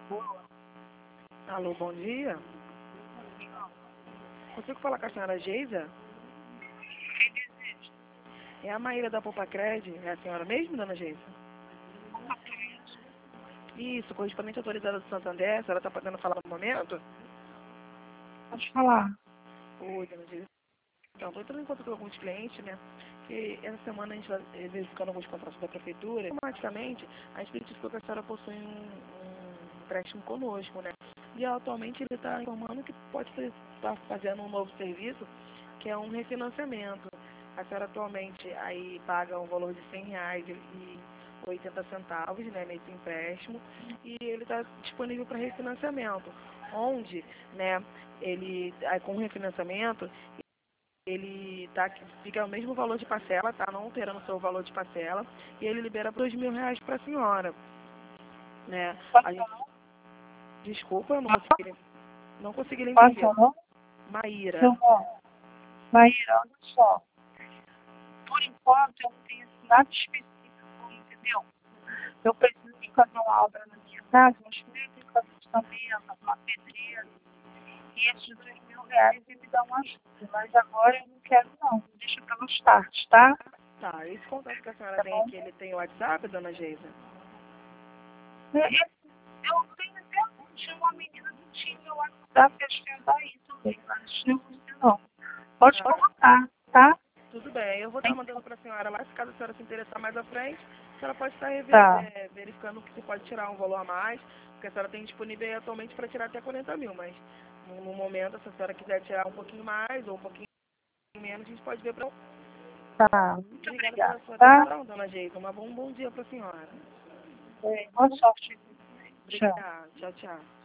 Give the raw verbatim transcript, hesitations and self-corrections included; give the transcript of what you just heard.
Alô, bom dia. Consigo falar com a senhora Geisa? Quem deseja? É a Maíra da Popacred. É a senhora mesmo, dona Geisa? Isso, correspondente autorizada do Santander. A senhora está podendo falar no momento? Pode falar. Oi, dona Geisa. Então, estou entrando em contato com alguns clientes, né? Que essa semana a gente vai eh, verificando alguns contratos da prefeitura. Automaticamente, a gente verificou que a senhora possui um, um empréstimo conosco, né? E atualmente ele está informando que pode estar fazendo um novo serviço, que é um refinanciamento. A senhora atualmente aí paga um valor de cem reais e oitenta centavos, né, nesse empréstimo, e ele está disponível para refinanciamento, onde, né, ele, aí, com o refinanciamento, ele tá, fica o mesmo valor de parcela, tá, não alterando o seu valor de parcela, e ele libera dois mil reais para a senhora, né. A gente, desculpa, eu não consegui, não consegui lhe Qual é o entender. seu nome? Maíra. Seu nome. Maíra, olha só. Por enquanto, eu não tenho assim, nada específico, entendeu? Eu preciso de fazer uma obra na minha casa, mas primeiro eu tenho que fazer orçamento, uma pedreira. E esses dois mil reais ele me dá uma ajuda. Mas agora eu não quero, não. Deixa para mais tarde, tá? Tá, esse contato que a senhora Tá tem bom? aqui, ele tem o WhatsApp, dona Geisa? Esse, eu tenho até tinha uma menina que tinha o WhatsApp, acho que é daí também, mas não uso não. Pode Ah, colocar, tá? tudo bem, eu vou estar mandando para a senhora lá, se caso a senhora se interessar mais à frente, a senhora pode estar rever, Tá. é, verificando que você pode tirar um valor a mais, porque a senhora tem disponível aí atualmente para tirar até quarenta mil, mas no, no momento, se a senhora quiser tirar um pouquinho mais ou um pouquinho menos, a gente pode ver para... Tá. Muito Obrigada obrigada, pela sua tá? atenção, dona Geisa. Um bom, bom dia para a senhora. É, boa sorte. Tchau. Obrigada. Tchau, tchau.